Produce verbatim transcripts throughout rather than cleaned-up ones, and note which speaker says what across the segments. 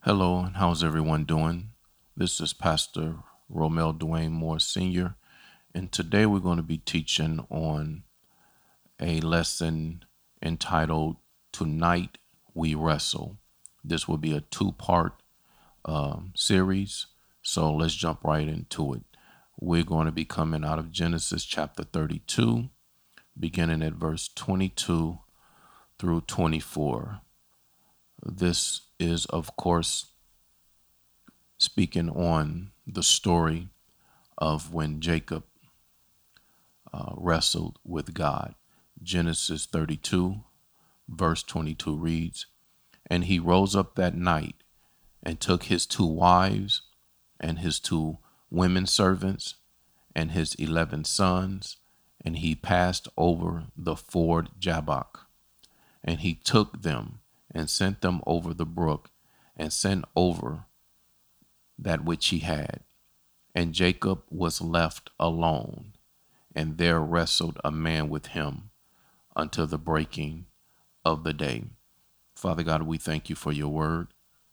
Speaker 1: Hello, and how's everyone doing? This is Pastor Romel Dwayne Moore Senior, and today we're going to be teaching on a lesson entitled Tonight We Wrestle. This will be a two part um, series, so let's jump right into it. We're going to be coming out of Genesis chapter thirty-two, beginning at verse twenty-two through twenty-four. This is, of course, speaking on the story of when Jacob uh, wrestled with God. Genesis thirty-two, verse twenty-two reads, "And he rose up that night and took his two wives and his two women servants and his eleven sons, and he passed over the ford Jabbok. And he took them and sent them over the brook and sent over that which he had. And Jacob was left alone, and there wrestled a man with him until the breaking of the day." Father God, we thank you for your word.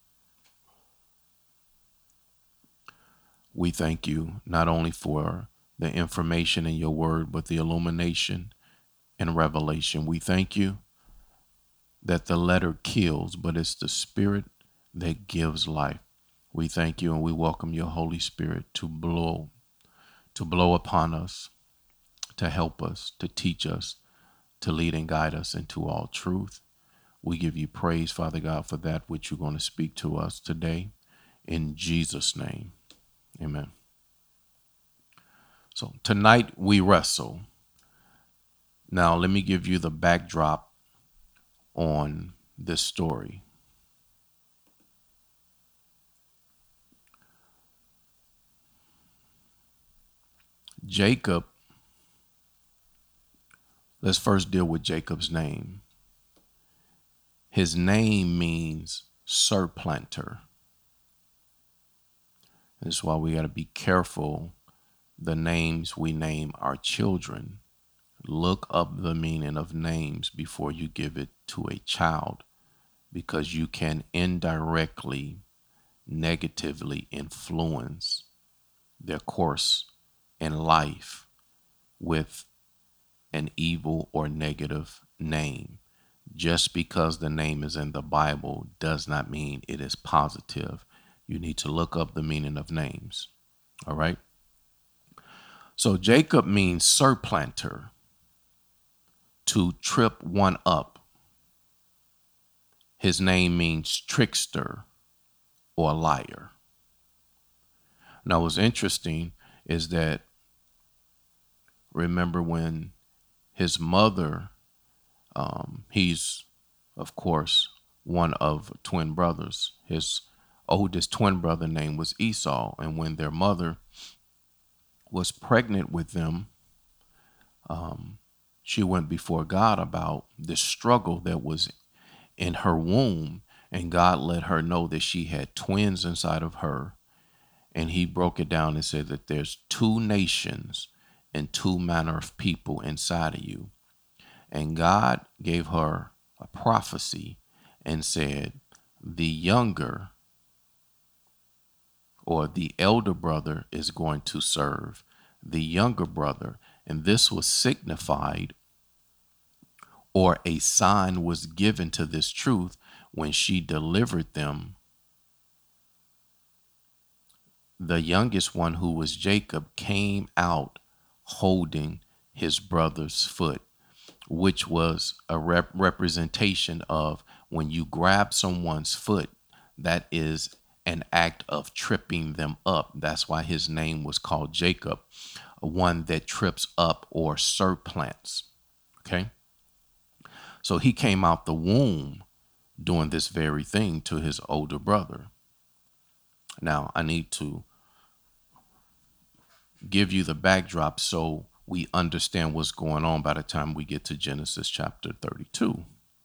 Speaker 1: We thank you not only for the information in your word, but the illumination and revelation. We thank you that the letter kills, but it's the spirit that gives life. We thank you and we welcome your Holy Spirit to blow, to blow upon us, to help us, to teach us, to lead and guide us into all truth. We give you praise, Father God, for that which you're going to speak to us today. In Jesus' name, amen. So tonight we wrestle. Now let me give you the backdrop on this story. Jacob, let's first deal with Jacob's name. His name means surplanter. That's why we got to be careful the names we name our children. Look up the meaning of names before you give it to a child, because you can indirectly, negatively influence their course in life with an evil or negative name. Just because the name is in the Bible does not mean it is positive. You need to look up the meaning of names. All right. So Jacob means surplanter, to trip one up. His name means trickster or liar. Now, what's interesting is that, remember when his mother, um, he's, of course, one of twin brothers. His oldest twin brother name was Esau. And when their mother was pregnant with them, um, she went before God about the struggle that was in her womb. And God let her know that she had twins inside of her. And he broke it down and said that there's two nations and two manner of people inside of you. And God gave her a prophecy and said, the younger or the elder brother is going to serve the younger brother. And this was signified, or a sign was given to this truth when she delivered them. The youngest one, who was Jacob, came out holding his brother's foot, which was a rep- representation of when you grab someone's foot, that is an act of tripping them up. That's why his name was called Jacob, one that trips up or surplants. Okay. So he came out the womb doing this very thing to his older brother. Now I need to give you the backdrop so we understand what's going on by the time we get to Genesis chapter thirty-two.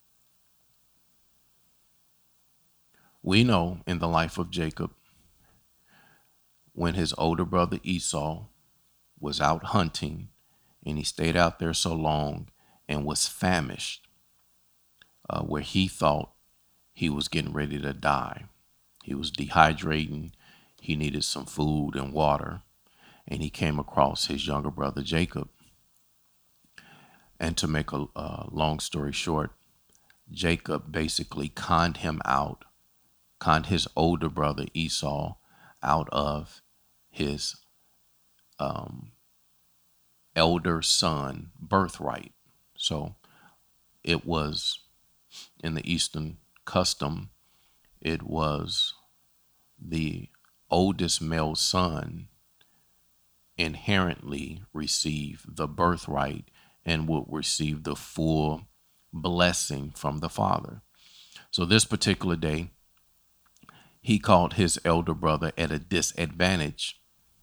Speaker 1: We know in the life of Jacob, when his older brother Esau was out hunting and he stayed out there so long and was famished, uh, where he thought he was getting ready to die. He was dehydrating. He needed some food and water. And he came across his younger brother, Jacob. And to make a uh, long story short, Jacob basically conned him out, conned his older brother Esau out of his um, elder son birthright. So it was in the Eastern custom, it was the oldest male son inherently receive the birthright and would receive the full blessing from the father. So this particular day, he called his elder brother at a disadvantage,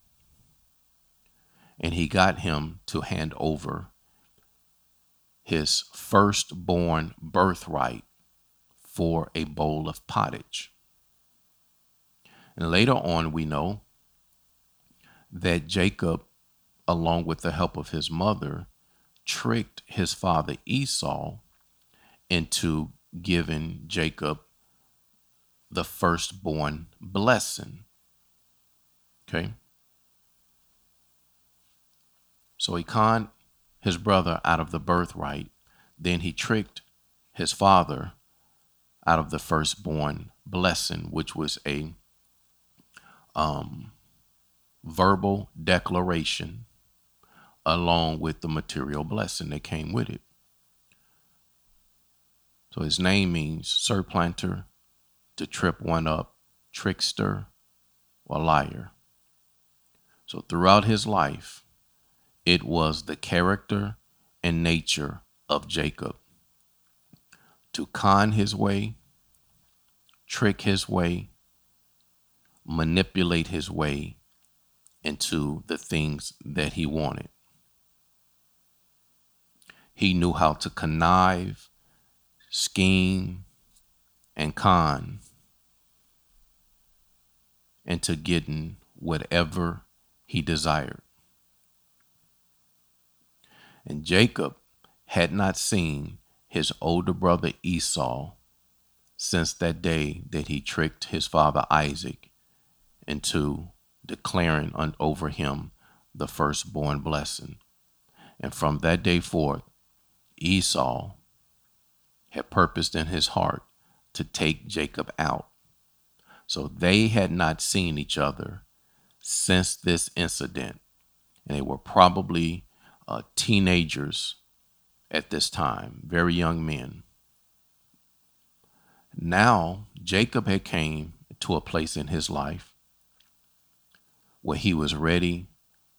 Speaker 1: and he got him to hand over his firstborn birthright for a bowl of pottage. And later on, we know that Jacob, along with the help of his mother, tricked his father Esau into giving Jacob the firstborn blessing. Okay. So he conned his brother out of the birthright. Then he tricked his father out of the firstborn blessing, which was a um, verbal declaration along with the material blessing that came with it. So his name means surplanter, to trip one up, trickster, or liar. So throughout his life, it was the character and nature of Jacob to con his way, trick his way, manipulate his way into the things that he wanted. He knew how to connive, scheme, and con into getting whatever he desired. And Jacob had not seen his older brother Esau since that day that he tricked his father Isaac into declaring un- over him the firstborn blessing. And from that day forth, Esau had purposed in his heart to take Jacob out. So they had not seen each other since this incident. And they were probably uh, teenagers at this time, very young men. Now, Jacob had came to a place in his life where he was ready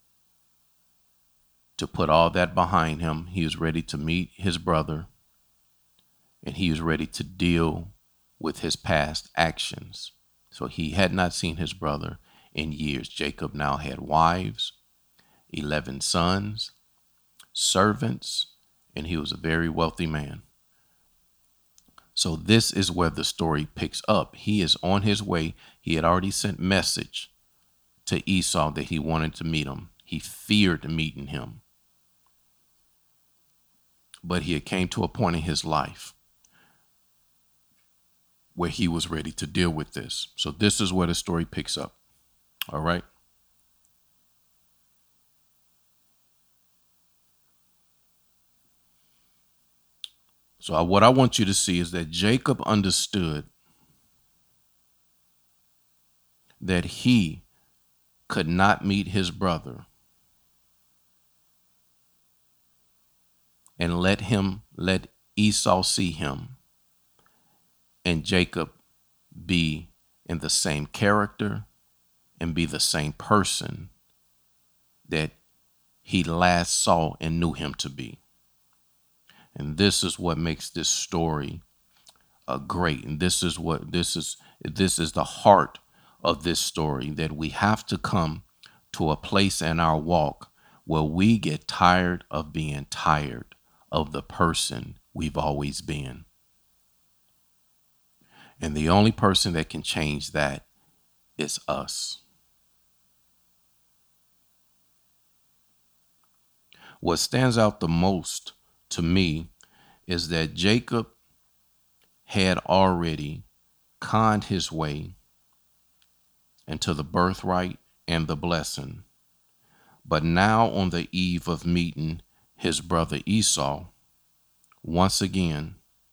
Speaker 1: to put all that behind him. He was ready to meet his brother, and he was ready to deal with his past actions. So he had not seen his brother in years. Jacob now had wives, eleven sons, servants, and he was a very wealthy man. So this is where the story picks up. He is on his way. He had already sent message to Esau that he wanted to meet him. He feared meeting him. But he had came to a point in his life where he was ready to deal with this. So this is where the story picks up. All right. So what I want you to see is that Jacob understood that he could not meet his brother and let him, let Esau see him and Jacob be in the same character and be the same person that he last saw and knew him to be. And this is what makes this story uh, great. And this is what this is. This is the heart of this story, that we have to come to a place in our walk where we get tired of being tired of the person we've always been. And the only person that can change that is us. What stands out the most to me is that Jacob had already conned his way and to the birthright and the blessing. But now on the eve of meeting his brother Esau, once again,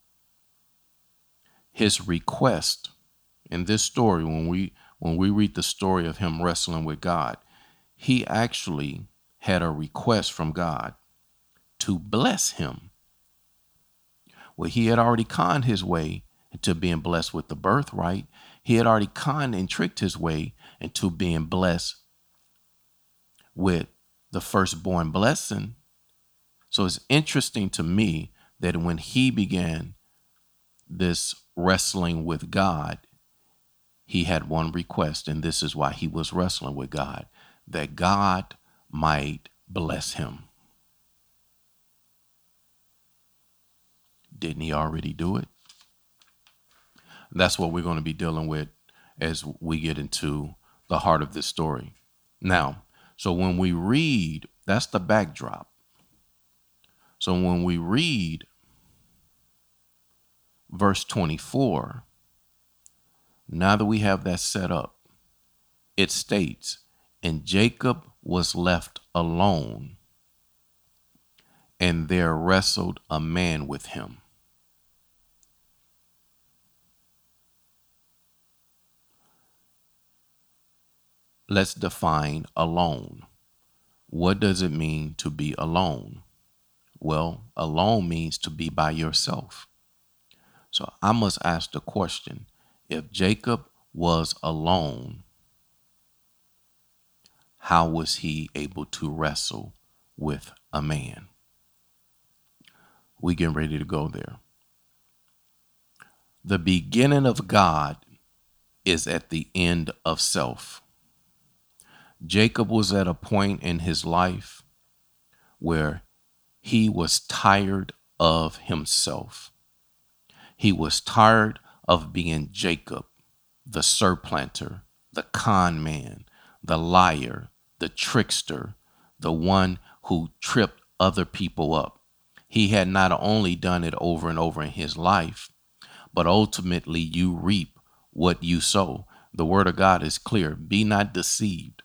Speaker 1: his request in this story, when we when we read the story of him wrestling with God, he actually had a request from God to bless him. Well, he had already conned his way into being blessed with the birthright. He had already conned and tricked his way into being blessed with the firstborn blessing. So it's interesting to me that when he began this wrestling with God, he had one request, and this is why he was wrestling with God, that God might bless him. Didn't he already do it? That's what we're going to be dealing with as we get into the heart of this story. Now, so when we read, that's the backdrop. So when we read verse twenty-four, now that we have that set up, it states, and Jacob was left alone, and there wrestled a man with him. Let's define alone. What does it mean to be alone? Well, alone means to be by yourself. So I must ask the question, if Jacob was alone, how was he able to wrestle with a man? We getting ready to go there. The beginning of God is at the end of self. Jacob was at a point in his life where he was tired of himself. He was tired of being Jacob, the surplanter, the con man, the liar, the trickster, the one who tripped other people up. He had not only done it over and over in his life, but ultimately you reap what you sow. The word of God is clear. Be not deceived.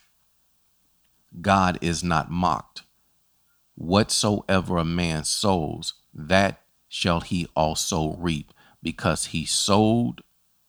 Speaker 1: God is not mocked. Whatsoever a man sows, that shall he also reap, because he sowed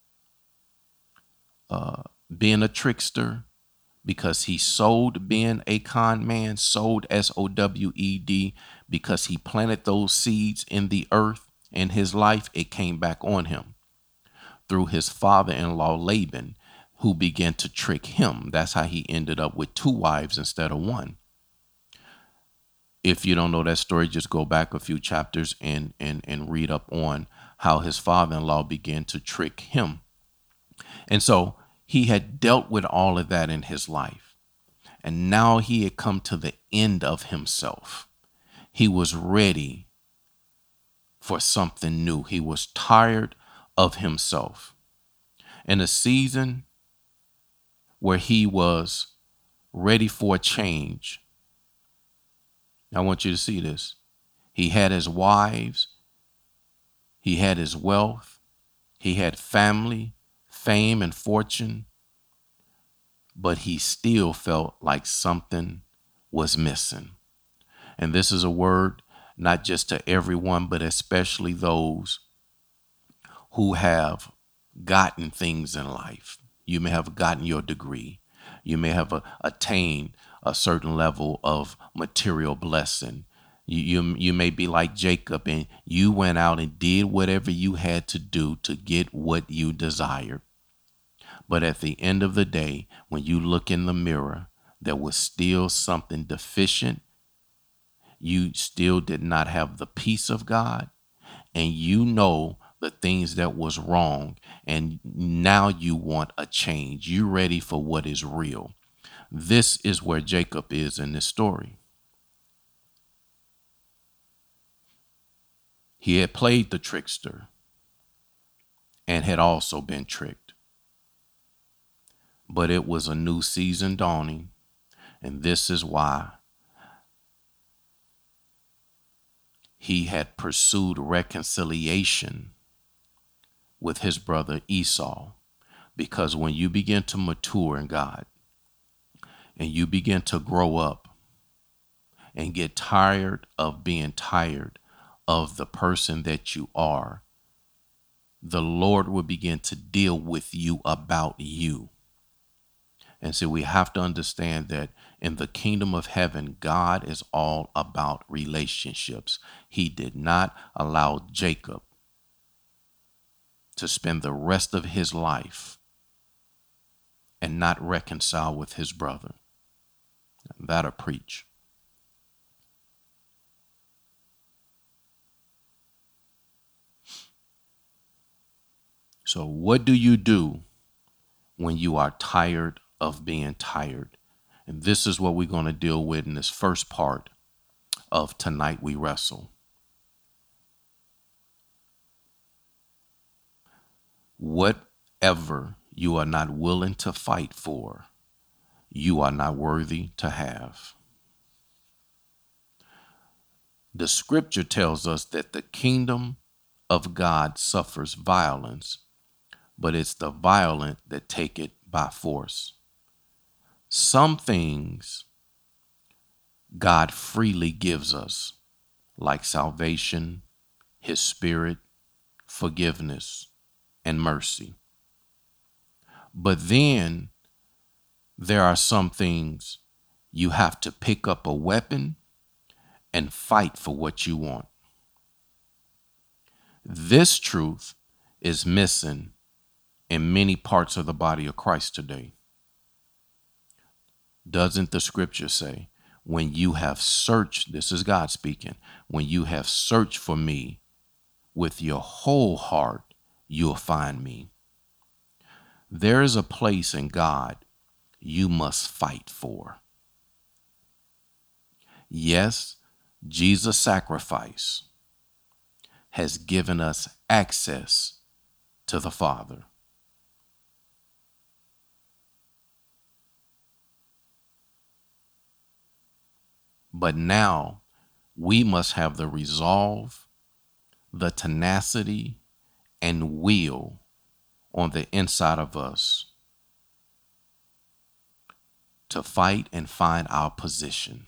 Speaker 1: uh, being a trickster, because he sowed being a con man, sowed S O W E D, because he planted those seeds in the earth in his life, it came back on him through his father-in-law Laban, who began to trick him. That's how he ended up with two wives instead of one. If you don't know that story, just go back a few chapters and, and, and read up on how his father-in-law began to trick him. And so he had dealt with all of that in his life. And now he had come to the end of himself. He was ready for something new. He was tired of himself. In a season where he was ready for a change, I want you to see this. He had his wives, he had his wealth, he had family, fame, and fortune, but he still felt like something was missing. And this is a word not just to everyone, but especially those who have gotten things in life. You may have gotten your degree. You may have a, attained a certain level of material blessing. You, you, you may be like Jacob, and you went out and did whatever you had to do to get what you desired. But at the end of the day, when you look in the mirror, there was still something deficient. You still did not have the peace of God, and you know the things that was wrong, and now you want a change. You're ready for what is real. This is where Jacob is in this story. He had played the trickster and had also been tricked. But it was a new season dawning, and this is why he had pursued reconciliation with his brother Esau. Because when you begin to mature in God and you begin to grow up and get tired of being tired of the person that you are, the Lord will begin to deal with you about you. And so we have to understand that in the kingdom of heaven, God is all about relationships. He did not allow Jacob to spend the rest of his life and not reconcile with his brother. That'll preach. So what do you do when you are tired of being tired? And this is what we're going to deal with in this first part of Tonight We Wrestle. Whatever you are not willing to fight for, you are not worthy to have. The scripture tells us that the kingdom of God suffers violence, but it's the violent that take it by force. Some things God freely gives us, like salvation, his spirit, forgiveness, and mercy. But then there are some things you have to pick up a weapon and fight for what you want. This truth is missing in many parts of the body of Christ today. Doesn't the scripture say, when you have searched, this is God speaking, when you have searched for me with your whole heart, you'll find me. There is a place in God you must fight for. Yes, Jesus' sacrifice has given us access to the Father. But now we must have the resolve, the tenacity, and will on the inside of us to fight and find our position.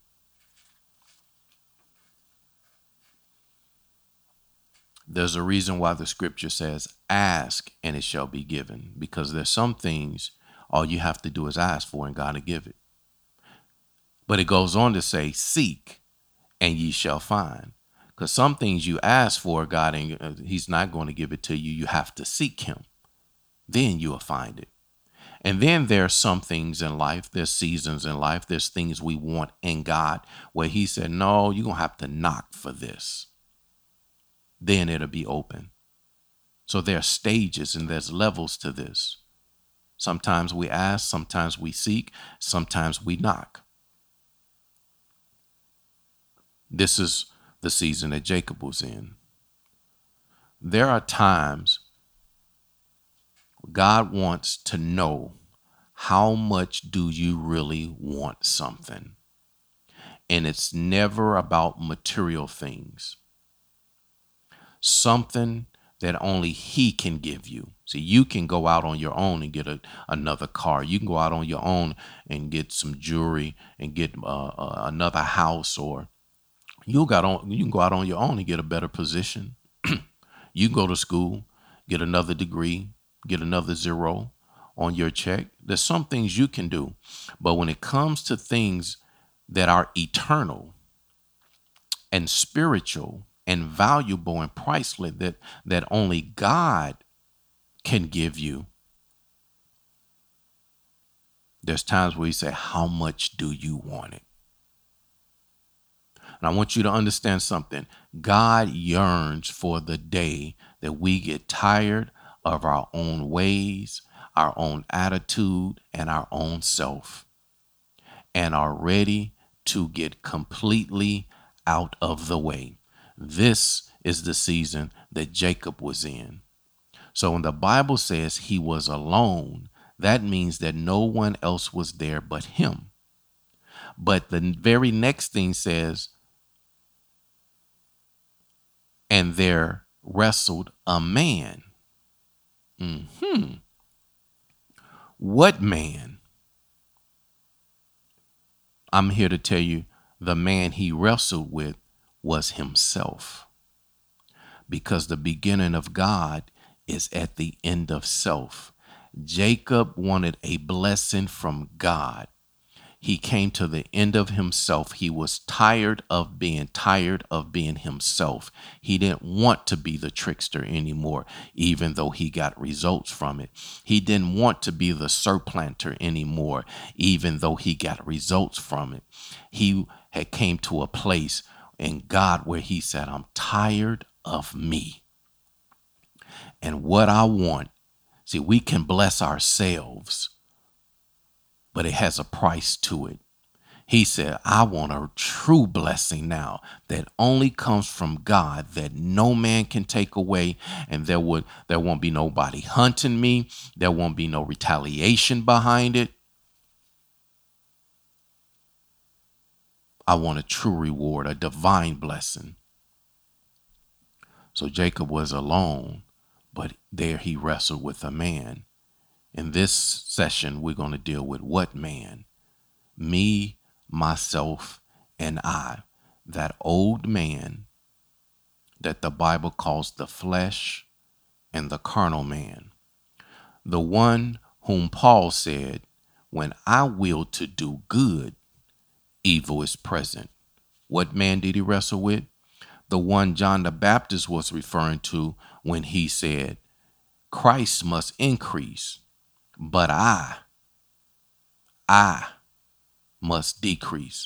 Speaker 1: There's a reason why the scripture says, ask and it shall be given, because there's some things all you have to do is ask for and God will give it. But it goes on to say, seek and ye shall find. Because some things you ask for, God, and he's not going to give it to you. You have to seek him. Then you will find it. And then there are some things in life, there's seasons in life, there's things we want in God where he said, no, you're going to have to knock for this. Then it'll be open. So there are stages and there's levels to this. Sometimes we ask, sometimes we seek, sometimes we knock. This is the season that Jacob was in. There are times God wants to know, how much do you really want something? And it's never about material things. Something that only he can give you. See, you can go out on your own and get a, another car. You can go out on your own and get some jewelry and get uh, uh, another house, or you got on. You can go out on your own and get a better position. You can go to school, get another degree, get another zero on your check. There's some things you can do, but when it comes to things that are eternal and spiritual and valuable and priceless, that that only God can give you, there's times where you say, how much do you want it? And I want you to understand something. God yearns for the day that we get tired of our own ways, our own attitude, and our own self, and are ready to get completely out of the way. This is the season that Jacob was in. So when the Bible says he was alone, that means that no one else was there but him. But the very next thing says, and there wrestled a man. Mm-hmm. What man? I'm here to tell you the man he wrestled with was himself, because the beginning of God is at the end of self. Jacob wanted a blessing from God. He came to the end of himself. He was tired of being tired of being himself. He didn't want to be the trickster anymore, even though he got results from it. He didn't want to be the surplanter anymore, even though he got results from it. He had came to a place in God where he said, I'm tired of me. And what I want, see, we can bless ourselves, but it has a price to it. He said, I want a true blessing now that only comes from God, that no man can take away. And there would there won't be nobody hunting me. There won't be no retaliation behind it. I want a true reward, a divine blessing. So Jacob was alone, but there he wrestled with a man. In this session, we're going to deal with what man? Me, myself, and I. That old man that the Bible calls the flesh and the carnal man. The one whom Paul said, when I will to do good, evil is present. What man did he wrestle with? The one John the Baptist was referring to when he said, Christ must increase, but I, I must decrease.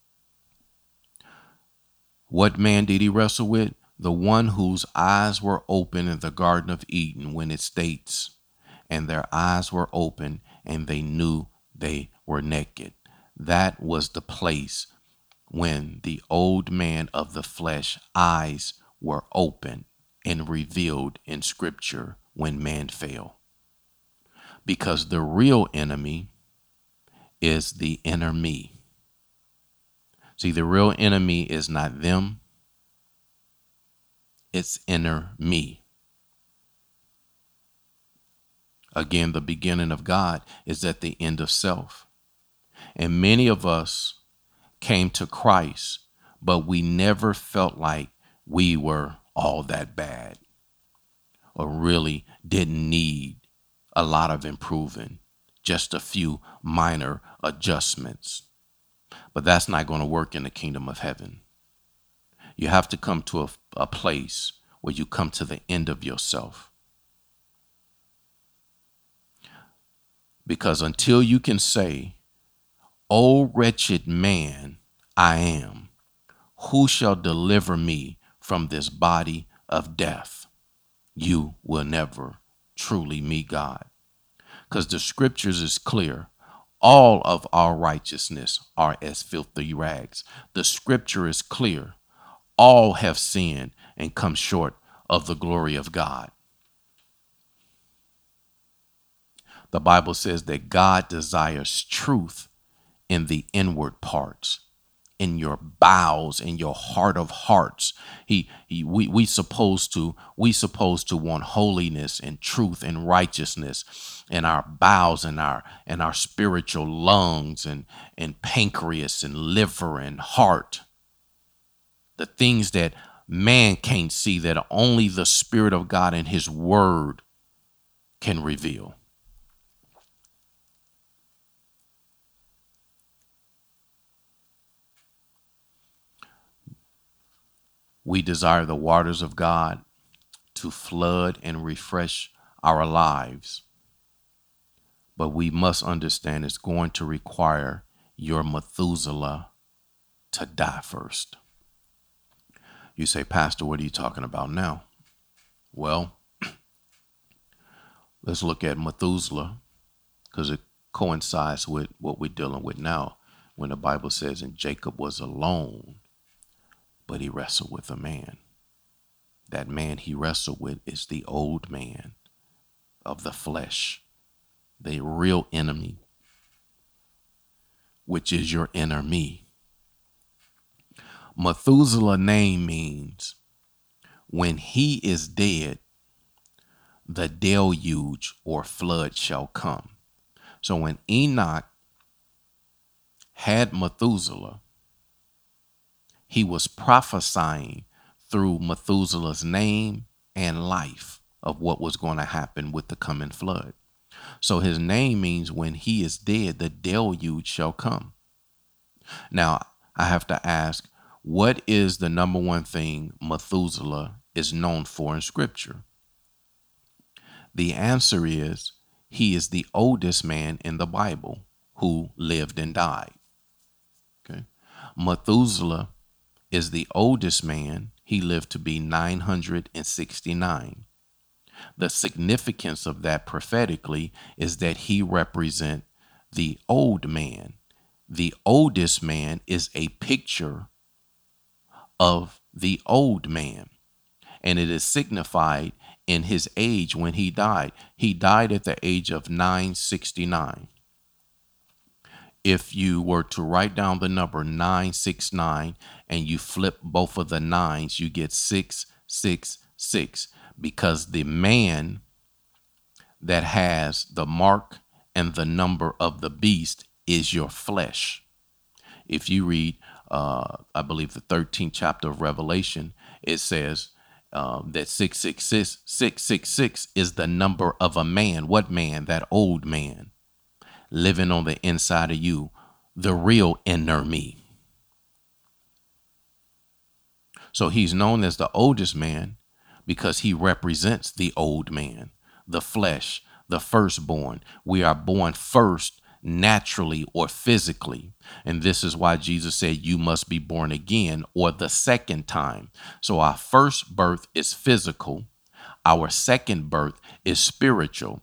Speaker 1: What man did he wrestle with? The one whose eyes were open in the Garden of Eden when it states, and their eyes were open and they knew they were naked. That was the place when the old man of the flesh eyes were open and revealed in scripture when man fell. Because the real enemy is the inner me. See, the real enemy is not them. It's inner me. Again, the beginning of God is at the end of self. And many of us came to Christ, but we never felt like we were all that bad or really didn't need a lot of improving, just a few minor adjustments. But that's not going to work in the kingdom of heaven. You have to come to a, a place where you come to the end of yourself. Because until you can say, O wretched man I am, who shall deliver me from this body of death? You will never truly meet God. Because the scriptures is clear. All of our righteousness are as filthy rags. The scripture is clear. All have sinned and come short of the glory of God. The Bible says that God desires truth in the inward parts, in your bowels, in your heart of hearts. He, he we we supposed to we supposed to want holiness and truth and righteousness in our bowels and our and our spiritual lungs and and pancreas and liver and heart. The things that man can't see, that only the Spirit of God and his word can reveal. We desire the waters of God to flood and refresh our lives. But we must understand it's going to require your Methuselah to die first. You say, Pastor, what are you talking about now? Well, let's look at Methuselah, because it coincides with what we're dealing with now, when the Bible says, and Jacob was alone, but he wrestled with a man. That man he wrestled with is the old man of the flesh, the real enemy, which is your inner me. Methuselah name means when he is dead, the deluge or flood shall come. So when Enoch had Methuselah, he was prophesying through Methuselah's name and life of what was going to happen with the coming flood. So his name means when he is dead, the deluge shall come. Now, I have to ask, what is the number one thing Methuselah is known for in Scripture? The answer is he is the oldest man in the Bible who lived and died. Okay. Methuselah is the oldest man. He lived to be nine hundred sixty-nine. The significance of that prophetically is that he represents the old man. The oldest man is a picture of the old man, and it is signified in his age when he died. He died at the age of nine sixty-nine. If you were to write down the number nine six nine and you flip both of the nines, you get six six six, because the man that has the mark and the number of the beast is your flesh. If you read, uh, I believe the thirteenth chapter of Revelation, it says um, that six six six, six six six is the number of a man. What man? That old man living on the inside of you, the real inner me. So he's known as the oldest man because he represents the old man, the flesh, the firstborn. We are born first naturally or physically. And this is why Jesus said you must be born again, or the second time. So our first birth is physical. Our second birth is spiritual.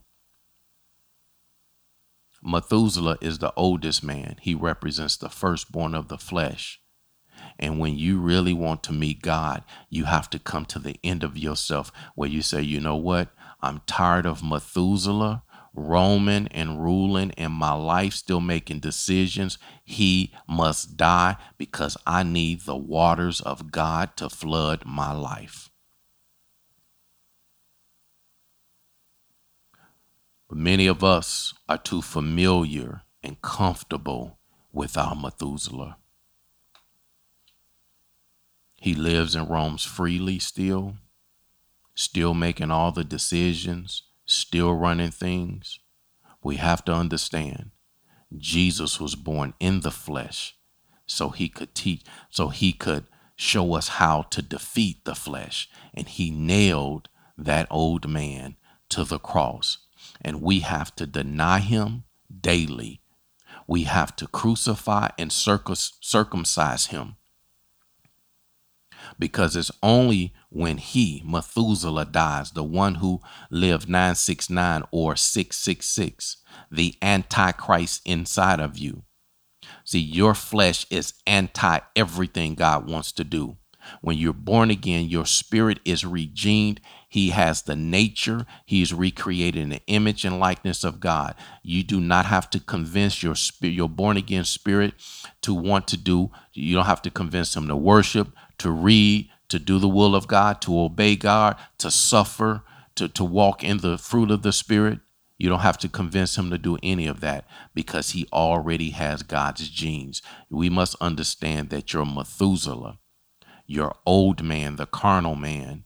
Speaker 1: Methuselah is the oldest man. He represents the firstborn of the flesh. And when you really want to meet God, you have to come to the end of yourself where you say, you know what? I'm tired of Methuselah roaming and ruling in my life, still making decisions. He must die because I need the waters of God to flood my life. But many of us are too familiar and comfortable with our Methuselah. He lives and roams freely still, still making all the decisions, still running things. We have to understand Jesus was born in the flesh so he could teach, so he could show us how to defeat the flesh. And he nailed that old man to the cross. And we have to deny him daily. We have to crucify and circumcise him. Because it's only when he, Methuselah, dies, the one who lived nine six nine or six six six, the Antichrist inside of you. See, your flesh is anti everything God wants to do. When you're born again, your spirit is regened. He has the nature. He's recreated in the image and likeness of God. You do not have to convince your spirit, your born again spirit, to want to do. You don't have to convince him to worship, to read, to do the will of God, to obey God, to suffer, to, to walk in the fruit of the Spirit. You don't have to convince him to do any of that because he already has God's genes. We must understand that your Methuselah, your old man, the carnal man,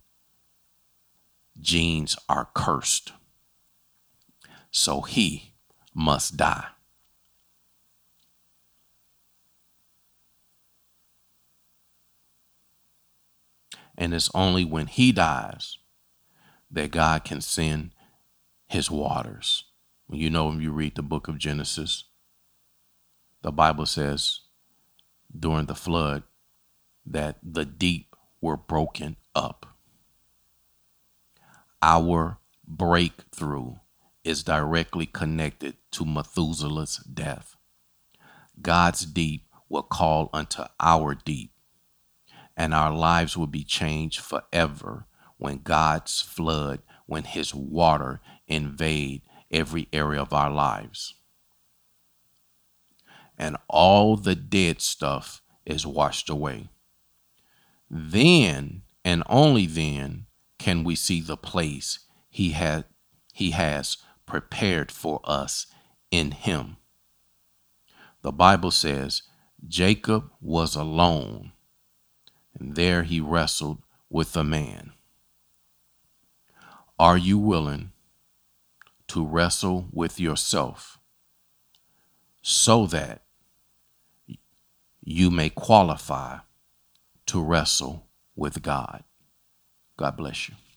Speaker 1: genes are cursed. So he must die. And it's only when he dies that God can send his waters. You know, when you read the book of Genesis, the Bible says during the flood that the deep were broken up. Our breakthrough is directly connected to Methuselah's death. God's deep will call unto our deep, and our lives will be changed forever when God's flood, when his water invade every area of our lives. And all the dead stuff is washed away. Then, and only then, can we see the place he had he has prepared for us in him. The Bible says Jacob was alone, and there he wrestled with a man. Are you willing to wrestle with yourself so that you may qualify to wrestle with God? God bless you.